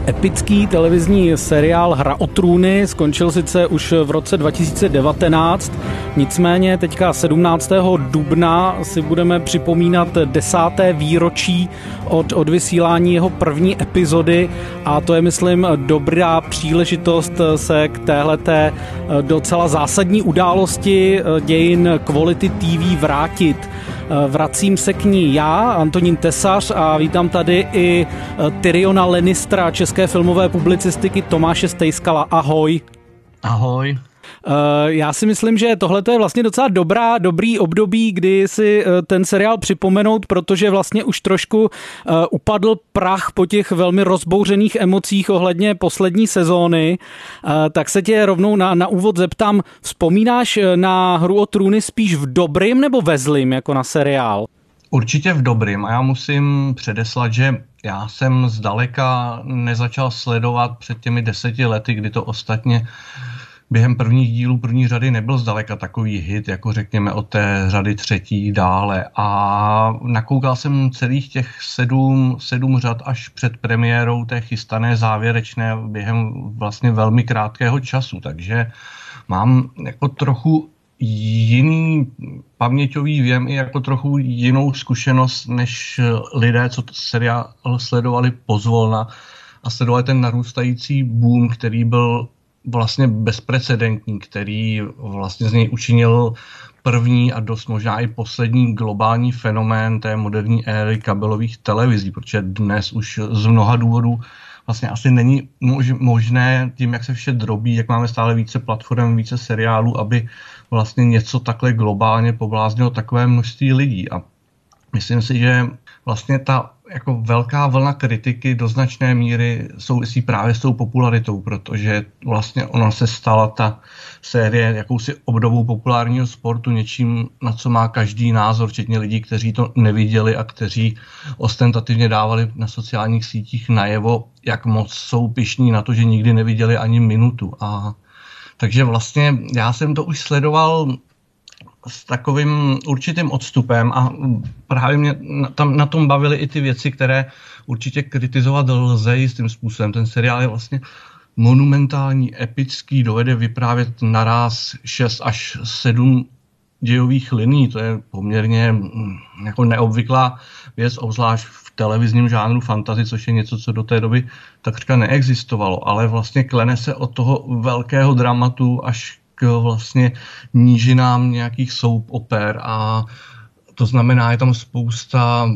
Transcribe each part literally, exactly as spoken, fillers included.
epický televizní seriál Hra o trůny skončil sice už v roce dva tisíce devatenáct, nicméně teďka sedmnáctého dubna si budeme připomínat desáté výročí od odvysílání jeho první epizody a to je, myslím, dobrá příležitost se k téhleté docela zásadní události dějin Quality T V vrátit. Vracím se k ní já, Antonín Tesař, a vítám tady i Tyriona Lannistera české filmové publicistiky Tomáše Stejskala. Ahoj. Ahoj. Já si myslím, že tohle je vlastně docela dobrá, dobrý období, kdy si ten seriál připomenout, protože vlastně už trošku upadl prach po těch velmi rozbouřených emocích ohledně poslední sezóny. Tak se tě rovnou na, na úvod zeptám, vzpomínáš na Hru o trůny spíš v dobrým nebo ve zlým jako na seriál? Určitě v dobrým a já musím předeslat, že já jsem zdaleka nezačal sledovat před těmi deseti lety, kdy to ostatně během prvních dílů první řady nebyl zdaleka takový hit, jako řekněme od té řady třetí dále. A nakoukal jsem celých těch sedm, sedm řad až před premiérou té chystané závěrečné během vlastně velmi krátkého času. Takže mám jako trochu jiný paměťový věm i jako trochu jinou zkušenost než lidé, co seriál sledovali pozvolna a sledovali ten narůstající boom, který byl vlastně bezprecedentní, který vlastně z něj učinil první a dost možná i poslední globální fenomén té moderní éry kabelových televizí, protože dnes už z mnoha důvodů vlastně asi není možné tím, jak se vše drobí, jak máme stále více platform, více seriálů, aby vlastně něco takhle globálně pobláznilo takové množství lidí. A myslím si, že vlastně ta jako velká vlna kritiky do značné míry souvisí právě s tou popularitou, protože vlastně ona se stala ta série jakousi obdobou populárního sportu, něčím, na co má každý názor, včetně lidí, kteří to neviděli a kteří ostentativně dávali na sociálních sítích najevo, jak moc jsou pyšní na to, že nikdy neviděli ani minutu. A takže vlastně já jsem to už sledoval s takovým určitým odstupem a právě mě tam na tom bavily i ty věci, které určitě kritizovat lze jistým způsobem. Ten seriál je vlastně monumentální, epický, dovede vyprávět naráz šest až sedm dějových linií. To je poměrně jako neobvyklá věc, obzvlášť v televizním žánru fantasy, což je něco, co do té doby takřka neexistovalo, ale vlastně klene se od toho velkého dramatu až k vlastně nížinám nějakých soap oper a to znamená, je tam spousta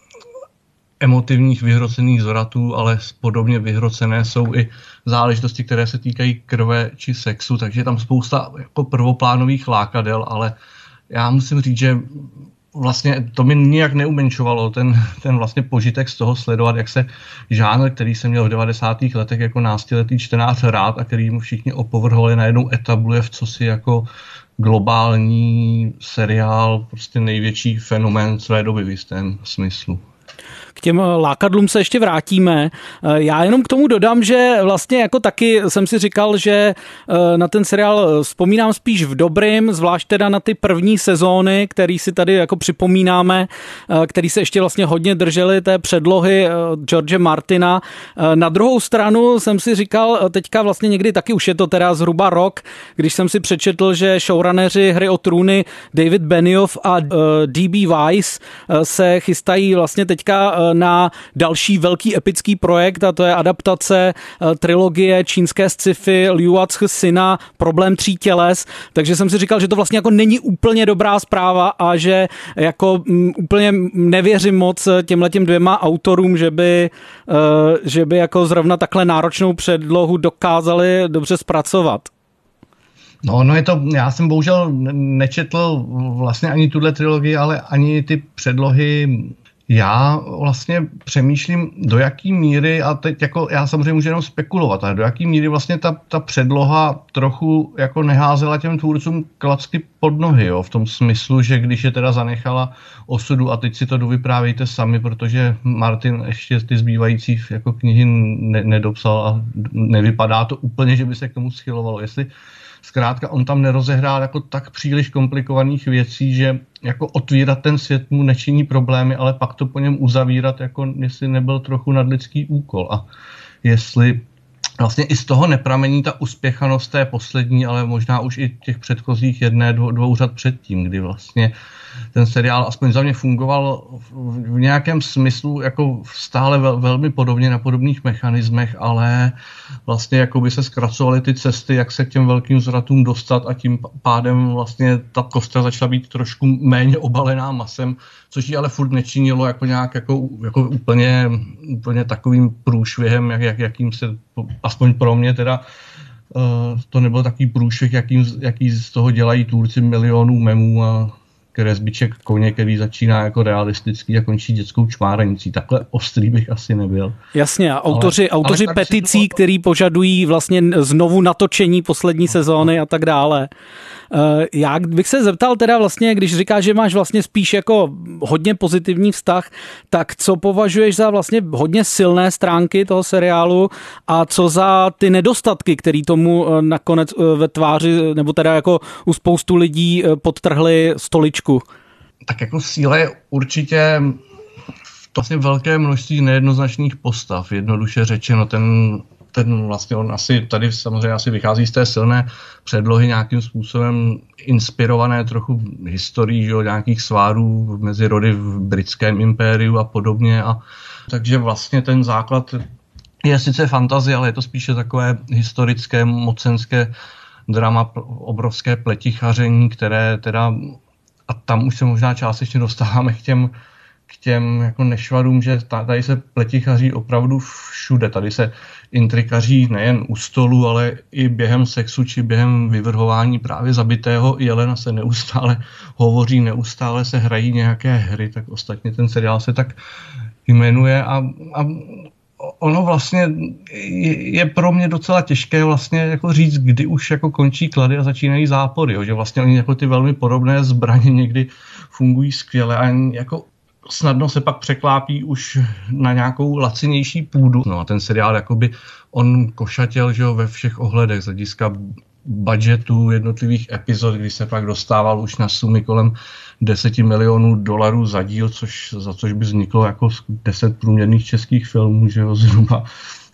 emotivních vyhrocených zvratů, ale podobně vyhrocené jsou i záležitosti, které se týkají krve či sexu, takže je tam spousta jako prvoplánových lákadel, ale já musím říct, že vlastně to mi nijak neumenšovalo ten, ten vlastně požitek z toho sledovat, jak se žánr, který jsem měl v devadesátých letech jako náctiletý čtenář rád a který mu všichni opovrhovali, najednou etabluje v cosi jako globální seriál, prostě největší fenomén své doby v jistém smyslu. K těm lákadlům se ještě vrátíme. Já jenom k tomu dodám, že vlastně jako taky jsem si říkal, že na ten seriál vzpomínám spíš v dobrým, zvlášť teda na ty první sezóny, který si tady jako připomínáme, který se ještě vlastně hodně drželi té předlohy George Martina. Na druhou stranu jsem si říkal teďka vlastně někdy taky, už je to teda zhruba rok, když jsem si přečetl, že showrunneři Hry o trůny David Benioff a D B Weiss se chystají vlastně teďka na další velký epický projekt a to je adaptace trilogie čínské sci-fi Liu Cixi syna Problém tří těles, takže jsem si říkal, že to vlastně jako není úplně dobrá zpráva a že jako m, úplně nevěřím moc těmhletěm dvěma autorům, že by, uh, že by jako zrovna takhle náročnou předlohu dokázali dobře zpracovat. No, no je to, já jsem bohužel nečetl vlastně ani tuhle trilogii, ale ani ty předlohy. Já vlastně přemýšlím, do jaký míry, a teď jako já samozřejmě můžu jenom spekulovat, ale do jaký míry vlastně ta, ta předloha trochu jako neházela těm tvůrcům klacky pod nohy, jo, v tom smyslu, že když je teda zanechala osudu a teď si to dovyprávějte sami, protože Martin ještě ty zbývající jako knihy ne, nedopsal a nevypadá to úplně, že by se k tomu schylovalo. Jestli zkrátka on tam nerozehrál jako tak příliš komplikovaných věcí, že jako otvírat ten svět mu nečiní problémy, ale pak to po něm uzavírat, jako jestli nebyl trochu nadlidský úkol. A jestli vlastně i z toho nepramení ta uspěchanost té poslední, ale možná už i těch předchozích jedné, dvou, dvou řad předtím, kdy vlastně ten seriál aspoň za mě fungoval v nějakém smyslu jako stále vel, velmi podobně na podobných mechanismech, ale vlastně jako by se zkracovaly ty cesty, jak se k těm velkým zvratům dostat a tím pádem vlastně ta kostra začala být trošku méně obalená masem, což ji ale furt nečinilo jako nějak jako, jako úplně, úplně takovým průšvihem, jak, jak, jakým se, aspoň pro mě teda, uh, to nebyl takový průšvih, jakým, jaký z toho dělají tvůrci milionů memů a kresbiček koně, který začíná jako realistický a končí dětskou čmáranicí. Takhle ostrý bych asi nebyl. Jasně, a autoři, ale, autoři ale peticí, to... který požadují vlastně znovu natočení poslední sezóny a tak dále. Já bych se zeptal teda vlastně, když říkáš, že máš vlastně spíš jako hodně pozitivní vztah, tak co považuješ za vlastně hodně silné stránky toho seriálu a co za ty nedostatky, které tomu nakonec ve tváři, nebo teda jako u spoustu lidí podtrhly stoličku? Tak jako síla je určitě vlastně velké množství nejednoznačných postav. Jednoduše řečeno, ten ten vlastně on asi tady samozřejmě asi vychází z té silné předlohy nějakým způsobem inspirované trochu historií, že, nějakých svárů mezi rody v britském impériu a podobně. A, takže vlastně ten základ je sice fantazie, ale je to spíše takové historické, mocenské drama, obrovské pletichaření, které teda, a tam už se možná částečně dostáváme k těm k těm jako nešvarům, že tady se pletichaří opravdu všude. Tady se intrikaří nejen u stolu, ale i během sexu či během vyvrhování právě zabitého jelena se neustále hovoří, neustále se hrají nějaké hry, tak ostatně ten seriál se tak jmenuje a, a ono vlastně je, je pro mě docela těžké vlastně jako říct, kdy už jako končí klady a začínají zápory, jo? Že vlastně oni jako ty velmi podobné zbraně někdy fungují skvěle a jako snadno se pak překlápí už na nějakou lacinější půdu. No a ten seriál jakoby on košatěl, že jo, ve všech ohledech z hlediska budgetu jednotlivých epizod, kdy se pak dostával už na sumy kolem deset milionů dolarů za díl, což, za což by vzniklo jako deset průměrných českých filmů, že jo, zhruba.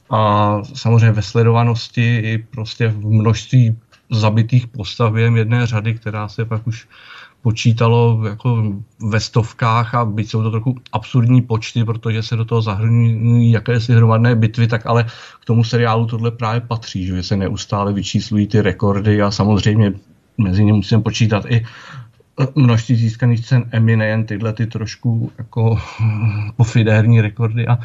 A samozřejmě ve sledovanosti i prostě v množství zabitých postav během jedné řady, která se pak už počítalo jako ve stovkách a byť jsou to trochu absurdní počty, protože se do toho zahrnují jakési hromadné bitvy, tak ale k tomu seriálu tohle právě patří, že se neustále vyčíslují ty rekordy a samozřejmě mezi ně musíme počítat i množství získaných cen Emmy, nejen tyhle ty trošku jako pofidérní rekordy. A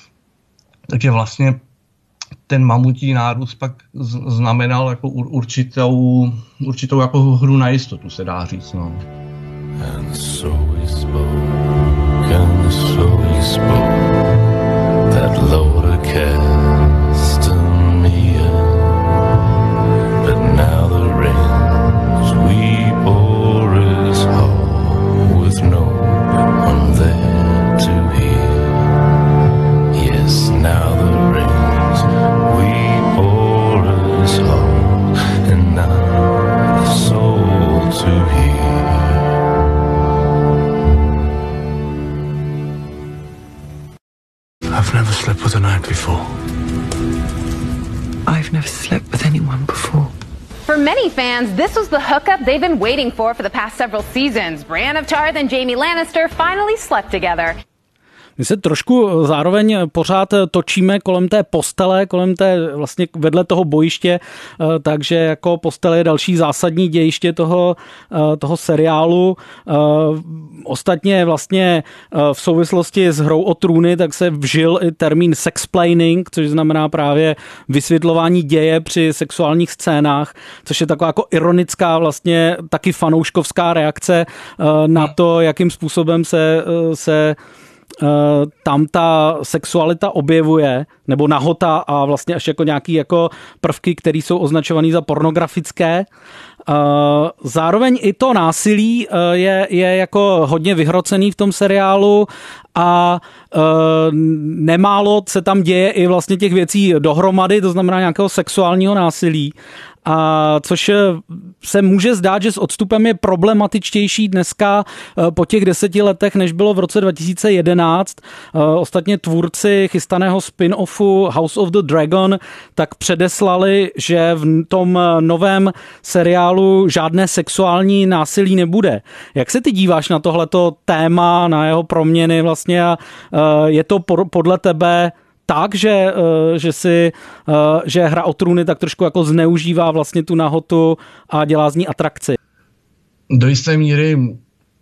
takže vlastně ten mamutí nárůst pak znamenal jako určitou, určitou jako hru na jistotu, se dá říct. No. And so we spoke, and so we spoke, that load cast me, but now the rains we bore is hard with no one there to hear. Yes, now the rains we bore is hard, and not a soul to hear. I've never slept with a knight before. I've never slept with anyone before. For many fans, this was the hookup they've been waiting for for the past several seasons. Brienne of Tarth and Jaime Lannister finally slept together. My se trošku zároveň pořád točíme kolem té postele, kolem té vlastně vedle toho bojiště, takže jako postele je další zásadní dějiště toho, toho seriálu. Ostatně vlastně v souvislosti s Hrou o trůny tak se vžil i termín sexplaining, což znamená právě vysvětlování děje při sexuálních scénách, což je taková jako ironická vlastně taky fanouškovská reakce na to, jakým způsobem se se tam ta sexualita objevuje, nebo nahota a vlastně až jako nějaký jako prvky, které jsou označované za pornografické. Zároveň i to násilí je, je jako hodně vyhrocený v tom seriálu a nemálo se tam děje i vlastně těch věcí dohromady, to znamená nějakého sexuálního násilí. a což se může zdát, že s odstupem je problematičtější dneska po těch deseti letech, než bylo v roce dva tisíce jedenáct. Ostatně tvůrci chystaného spin-offu House of the Dragon tak předeslali, že v tom novém seriálu žádné sexuální násilí nebude. Jak se ty díváš na tohleto téma, na jeho proměny vlastně a je to podle tebe tak, že, že, si, že Hra o trůny tak trošku jako zneužívá vlastně tu nahotu a dělá z ní atrakci? Do jisté míry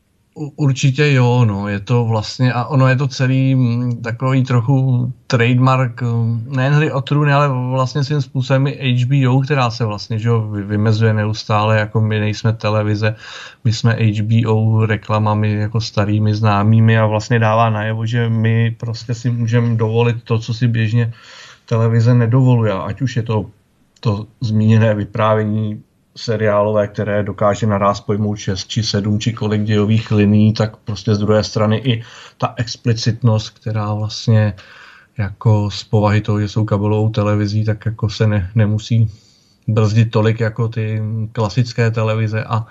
určitě jo, no, je to vlastně, a ono je to celý takový trochu trademark nejen Hry o trůny, ale vlastně svým způsobem i H B O, která se vlastně, že jo, vymezuje neustále, jako my nejsme televize, my jsme H B O reklamami jako starými známými a vlastně dává najevo, že my prostě si můžeme dovolit to, co si běžně televize nedovoluje, ať už je to to zmíněné vyprávění seriálové, které dokáže naráz pojmout šest či sedm či kolik dějových liní, tak prostě z druhé strany i ta explicitnost, která vlastně jako z povahy toho, že jsou kabelovou televizí, tak jako se ne, nemusí brzdit tolik jako ty klasické televize a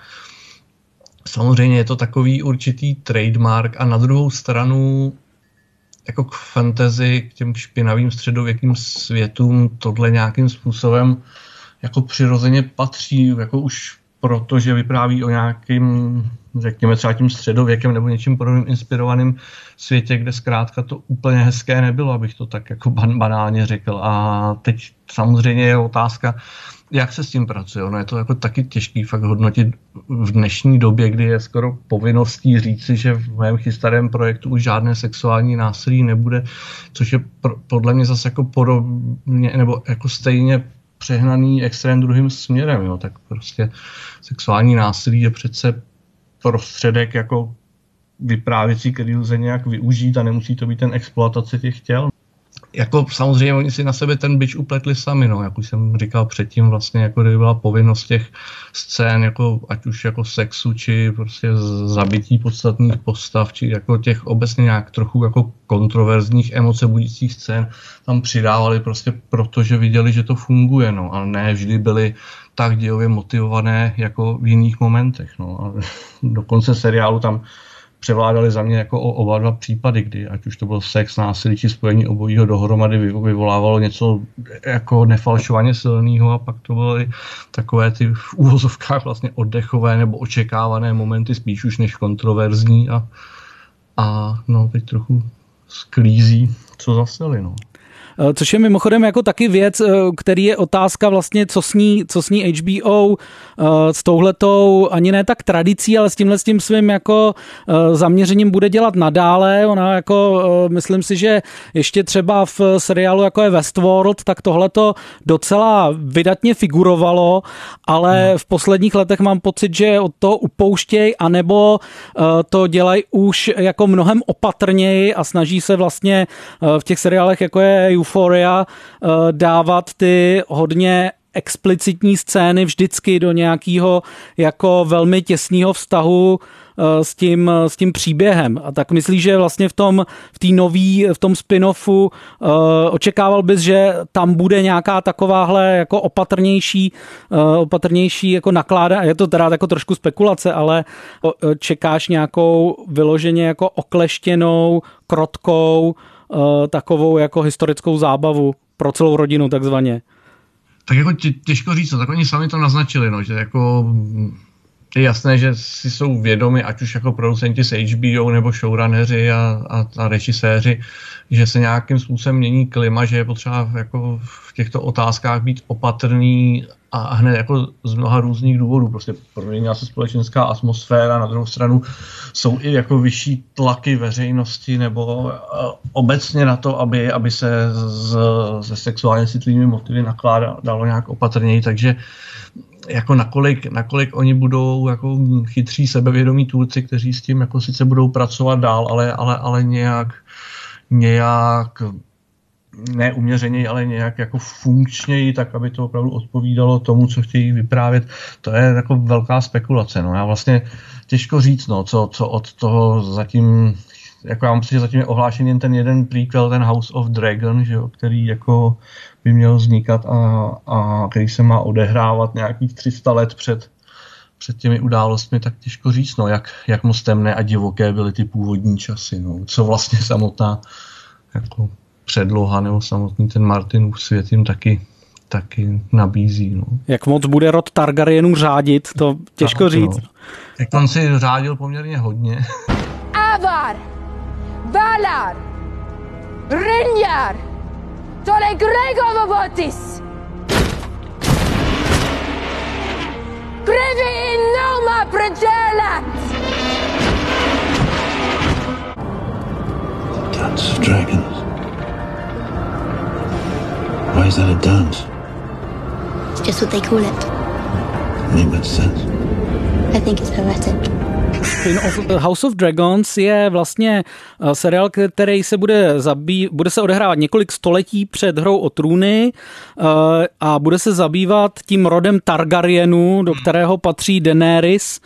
samozřejmě je to takový určitý trademark a na druhou stranu jako k fantasy, k těm špinavým středověkým světům tohle nějakým způsobem jako přirozeně patří, jako už proto, že vypráví o nějakým, řekněme třeba tím středověkem nebo něčím podobným inspirovaným světě, kde zkrátka to úplně hezké nebylo, abych to tak jako ban- banálně řekl. A teď samozřejmě je otázka, jak se s tím pracuje. Ono je to jako taky těžký fakt hodnotit v dnešní době, kdy je skoro povinností říci, že v mém chystaném projektu už žádné sexuální násilí nebude, což je pro, podle mě zase jako podobně, nebo jako stejně přehnaný extrém druhým směrem, jo, tak prostě sexuální násilí je přece prostředek jako vyprávěcí, který lze nějak využít a nemusí to být ten exploatace těch těl. Jako samozřejmě oni si na sebe ten bič upletli sami, no, jak už jsem říkal předtím, vlastně jako kdyby byla povinnost těch scén, jako ať už jako sexu, či prostě zabití podstatných postav, či jako těch obecně nějak trochu jako kontroverzních emoce budících scén tam přidávali prostě proto, že viděli, že to funguje, no, ale ne vždy byly tak dějově motivované jako v jiných momentech, no, a do konce seriálu tam převládaly za mě jako oba dva případy, kdy ať už to byl sex, násilí či spojení obojího dohromady vyvolávalo něco jako nefalšovaně silného a pak to byly takové ty v úvozovkách vlastně oddechové nebo očekávané momenty spíš už než kontroverzní a, a no teď trochu sklízí, co zaseli, no. Což je mimochodem jako taky věc, který je otázka vlastně, co s ní, co s ní H B O s touhletou ani ne tak tradicí, ale s tímhle s tím svým jako zaměřením bude dělat nadále. Ona jako, myslím si, že ještě třeba v seriálu jako je Westworld, tak tohleto docela vydatně figurovalo, ale hmm. v posledních letech mám pocit, že od toho upouštěj, anebo to dělají už jako mnohem opatrněji a snaží se vlastně v těch seriálech jako je Euphoria dávat ty hodně explicitní scény vždycky do nějakého jako velmi těsného vztahu s tím, s tím příběhem. A tak myslíš, že vlastně v tom, v té nový, v tom spin-offu uh, očekával bys, že tam bude nějaká takováhle jako opatrnější, uh, opatrnější jako nakládá, je to teda jako trošku spekulace, ale uh, čekáš nějakou vyloženě jako okleštěnou, krotkou, uh, takovou jako historickou zábavu pro celou rodinu takzvaně? Tak jako těžko říct, tak oni sami to naznačili, no, že jako je jasné, že si jsou vědomi, ať už jako producenti z H B O nebo showrunneři a, a, a režiséři, že se nějakým způsobem mění klima, že je potřeba jako v těchto otázkách být opatrný a hned jako z mnoha různých důvodů. Prostě proměnila se společenská atmosféra, na druhou stranu jsou i jako vyšší tlaky veřejnosti nebo obecně na to, aby, aby se z, se sexuálně citlivými motivy nakládalo nějak opatrněji, takže jako nakolik, nakolik oni budou jako chytří sebevědomí tvůrci, kteří s tím jako sice budou pracovat dál, ale, ale, ale nějak, nějak ne uměřeněji, ale nějak jako funkčněji, tak aby to opravdu odpovídalo tomu, co chtějí vyprávět. To je jako velká spekulace. No. Já vlastně těžko říct, no, co, co od toho zatím jako já myslím, že zatím je ohlášen jen ten jeden prequel, ten House of Dragon, že jo, který jako by měl vznikat a, a který se má odehrávat nějakých tři sta let před, před těmi událostmi, tak těžko říct, no, jak, jak moc temné a divoké byly ty původní časy, no, co vlastně samotná jako předloha nebo samotný ten Martinův svět jim taky taky nabízí. No. Jak moc bude rod Targaryenů řádit, to těžko tak, říct. No. Tak on si řádil poměrně hodně. Avar, Valar, Rinjar, Tole Gregovovotis, Grevi in Noma Pregelat. Dance of Dragons. Why is that a dance? It's just what they call it. It makes sense. I think it's poetic. House of Dragons je vlastně seriál, který se bude zabývat, bude se odehrávat několik století před Hrou o trůny a bude se zabývat tím rodem Targaryenů, do kterého patří Daenerys.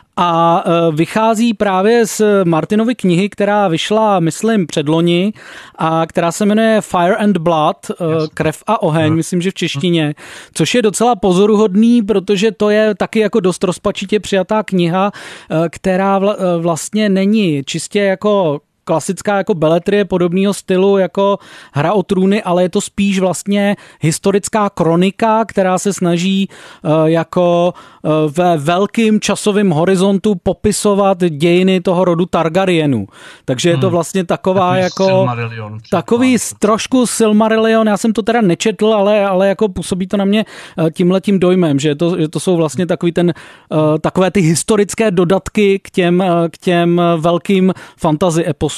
A vychází právě z Martinovy knihy, která vyšla, myslím, předloni a která se jmenuje Fire and Blood, yes. Krev a oheň, no. Myslím, že v češtině, což je docela pozoruhodný, protože to je taky jako dost rozpačitě přijatá kniha, která vlastně není čistě jako klasická jako beletrie podobného stylu jako Hra o trůny, ale je to spíš vlastně historická kronika, která se snaží uh, jako uh, ve velkým časovém horizontu popisovat dějiny toho rodu Targaryenů. Takže je to vlastně taková takový jako Silmarillion, takový trošku Silmarillion, já jsem to teda nečetl, ale, ale jako působí to na mě tímhletím dojmem, že to, že to jsou vlastně takový ten, uh, takové ty historické dodatky k těm, uh, k těm velkým fantasy eposům.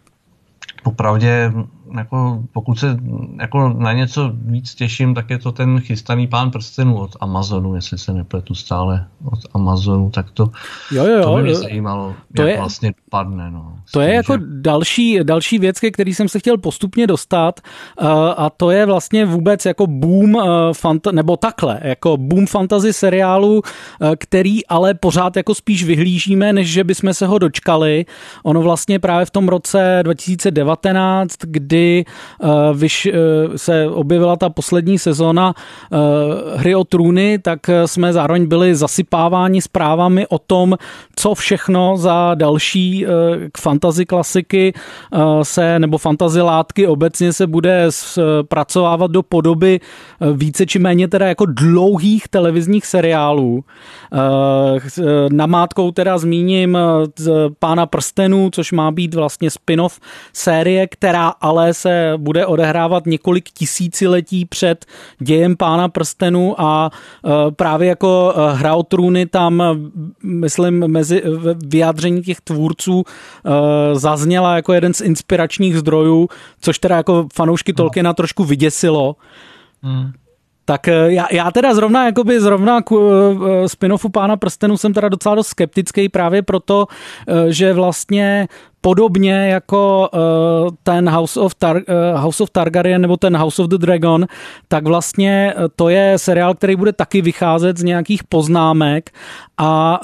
Popravdě, jako, pokud se jako na něco víc těším, tak je to ten chystaný Pán prstenů od Amazonu, jestli se nepletu stále od Amazonu, tak to, jo, jo, to by mě jo. zajímalo, to jak je, vlastně padne. No, to tím, je jako že... další, další věc, ke který jsem se chtěl postupně dostat uh, a to je vlastně vůbec jako boom, uh, fanta- nebo takhle, jako boom fantasy seriálu, uh, který ale pořád jako spíš vyhlížíme, než že bychom se ho dočkali. Ono vlastně právě v tom roce dva tisíce devatenáct, kdy uh, vyš, uh, se objevila ta poslední sezóna uh, Hry o trůny, tak jsme zároveň byli zasypáváni zprávami o tom, co všechno za další uh, k fantasy klasiky uh, se, nebo fantasy látky obecně se bude zpracovávat do podoby uh, více či méně teda jako dlouhých televizních seriálů. Uh, namátkou teda zmíním uh, Pána prstenů, což má být vlastně spin-off série, která ale se bude odehrávat několik tisíciletí před dějem Pána prstenů a uh, právě jako uh, Hra o trůny tam, myslím, mezi vyjádření těch tvůrců uh, zazněla jako jeden z inspiračních zdrojů, což teda jako fanoušky Tolkiena trošku vyděsilo. Hmm. Tak já, já teda zrovna jakoby zrovna k spin-offu Pána prstenů jsem teda docela dost skeptický právě proto, že vlastně podobně jako ten House of, Tar, House of Targaryen nebo ten House of the Dragon, tak vlastně to je seriál, který bude taky vycházet z nějakých poznámek a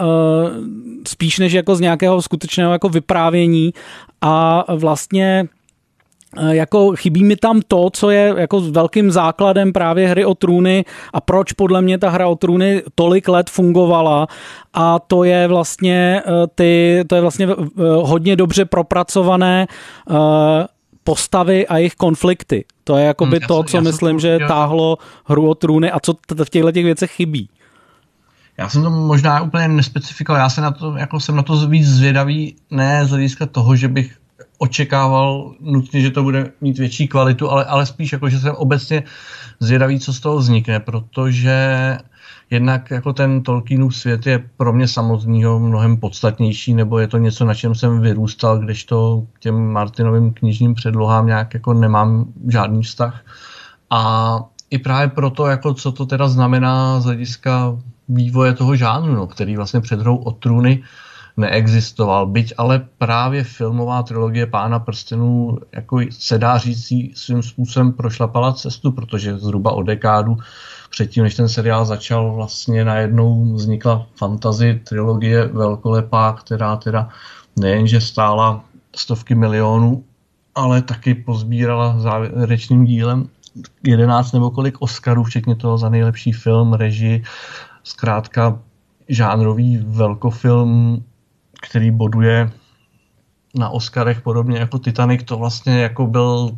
spíš než jako z nějakého skutečného jako vyprávění a vlastně jako chybí mi tam to, co je jako s velkým základem právě Hry o trůny a proč podle mě ta Hra o trůny tolik let fungovala a to je vlastně ty, to je vlastně hodně dobře propracované postavy a jejich konflikty. To je jakoby hmm, to, co myslím, to, že já... táhlo Hru o trůny a co v těchto těch věcech chybí. Já jsem to možná úplně nespecifikoval, já jsem na to, jako jsem na to víc zvědavý, ne z hlediska toho, že bych očekával nutně, že to bude mít větší kvalitu, ale, ale spíš jako, že jsem obecně zvědavý, co z toho vznikne, protože jednak jako ten Tolkienův svět je pro mě samotného mnohem podstatnější, nebo je to něco, na čem jsem vyrůstal, kdežto k těm Martinovým knižním předlohám nějak jako nemám žádný vztah. A i právě proto, jako co to teda znamená z hlediska vývoje toho žánru, no, který vlastně před Hrou o trůny neexistoval, byť ale právě filmová trilogie Pána prstenů jako se dá říct svým způsobem prošlapala cestu, protože zhruba o dekádu předtím, než ten seriál začal, vlastně najednou vznikla fantasy trilogie velkolepá, která teda nejenže stála stovky milionů, ale taky pozbírala závěrečným dílem jedenáct nebo kolik Oscarů, včetně toho za nejlepší film, režii, zkrátka žánrový velkofilm, který boduje na Oscarech podobně jako Titanic, to vlastně jako byl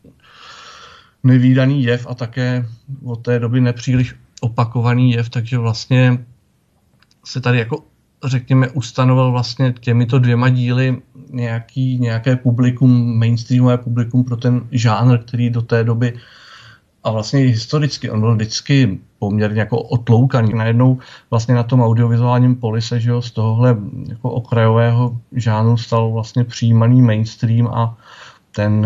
nevídaný jev a také od té doby nepříliš opakovaný jev, takže vlastně se tady jako řekněme ustanovil vlastně těmito dvěma díly nějaký, nějaké publikum, mainstreamové publikum pro ten žánr, který do té doby a vlastně historicky, on byl vždycky poměrně jako otloukaný. Najednou vlastně na tom audiovizuálním poli se, že jo, z tohohle jako okrajového žánru stal vlastně přijímaný mainstream a ten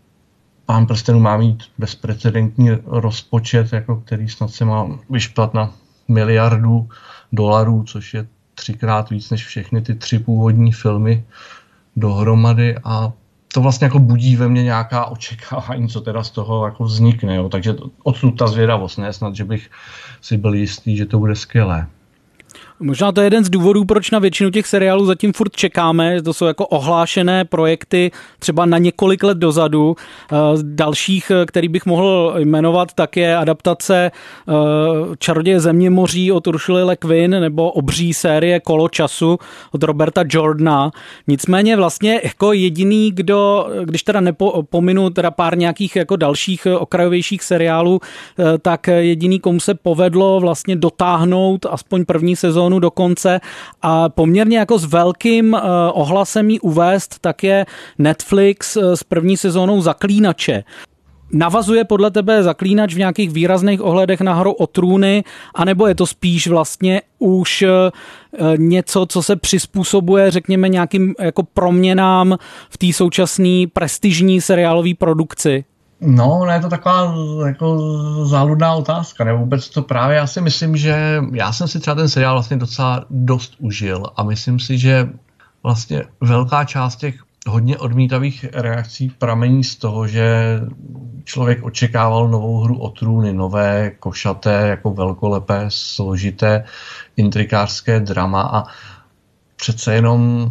Pán prstenů má mít bezprecedentní rozpočet, jako který snad se má vyšplat na miliardu dolarů, což je třikrát víc než všechny ty tři původní filmy dohromady a to vlastně jako budí ve mně nějaká očekávání, co teda z toho jako vznikne. Jo. Takže odsud ta zvědavost, ne snad, že bych si byl jistý, že to bude skvělé. Možná to je jeden z důvodů, proč na většinu těch seriálů zatím furt čekáme. To jsou jako ohlášené projekty třeba na několik let dozadu. Dalších, který bych mohl jmenovat, tak je adaptace Čaroděje zeměmoří od Ursuly Le Guin nebo obří série Kolo času od Roberta Jordana. Nicméně vlastně jako jediný, kdo, když teda nepominu teda pár nějakých jako dalších okrajovějších seriálů, tak jediný, komu se povedlo vlastně dotáhnout aspoň první sezónu do konce a poměrně jako s velkým uh, ohlasem jí uvést, tak je Netflix uh, s první sezónou Zaklínače. Navazuje podle tebe Zaklínač v nějakých výrazných ohledech na Hru o trůny, anebo je to spíš vlastně už uh, něco, co se přizpůsobuje, řekněme, nějakým jako proměnám v té současné prestižní seriálové produkci? No, ne, je to taková jako záludná otázka, nebo vůbec to právě, já si myslím, že já jsem si třeba ten seriál vlastně docela dost užil a myslím si, že vlastně velká část těch hodně odmítavých reakcí pramení z toho, že člověk očekával novou Hru o trůny, nové, košaté, jako velkolepé, složité, intrikářské drama a přece jenom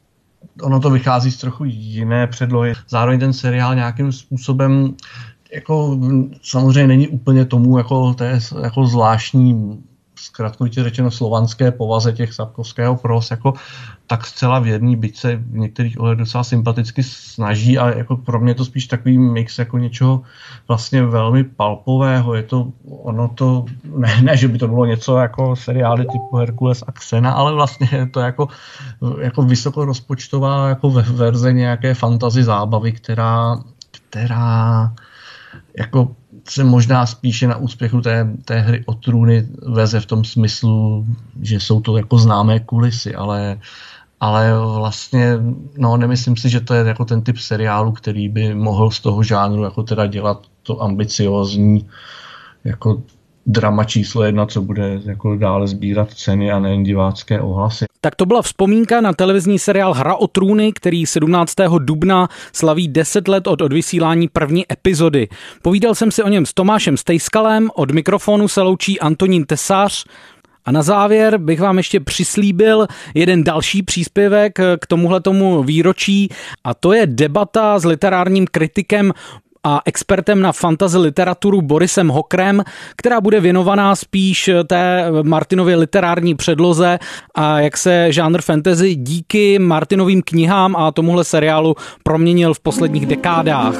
ono to vychází z trochu jiné předlohy. Zároveň ten seriál nějakým způsobem jako samozřejmě není úplně tomu jako té jako zvláštní, zkratkovitě řečeno slovanské povaze těch Sapkovského pros, jako tak zcela věrný, byť se v některých ohledech docela sympaticky snaží, ale jako pro mě to spíš takový mix jako něčeho vlastně velmi palpového. Je to, ono to, ne, ne, že by to bylo něco jako seriály typu Herkules a Xena, ale vlastně je to jako, jako vysokorozpočtová jako verze nějaké fantasy zábavy, která, která jako se možná spíše na úspěchu té, té Hry o trůny veze v tom smyslu, že jsou to jako známé kulisy, ale, ale vlastně no, nemyslím si, že to je jako ten typ seriálu, který by mohl z toho žánru jako teda dělat to ambiciózní jako drama číslo jedna, co bude jako dále sbírat ceny a nejen divácké ohlasy. Tak to byla vzpomínka na televizní seriál Hra o trůny, který sedmnáctého dubna slaví deset let od odvysílání první epizody. Povídal jsem si o něm s Tomášem Stejskalem, od mikrofonu se loučí Antonín Tesař. A na závěr bych vám ještě přislíbil jeden další příspěvek k tomuhletomu výročí a to je debata s literárním kritikem a expertem na fantasy literaturu Borisem Hokrem, která bude věnovaná spíš té Martinově literární předloze a jak se žánr fantasy díky Martinovým knihám a tomuhle seriálu proměnil v posledních dekádách.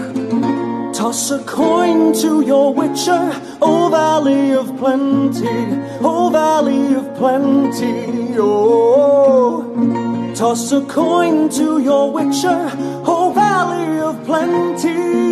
Toss a coin to your witcher, oh valley of plenty, oh valley of plenty, oh. Toss a coin to your witcher, oh valley of plenty.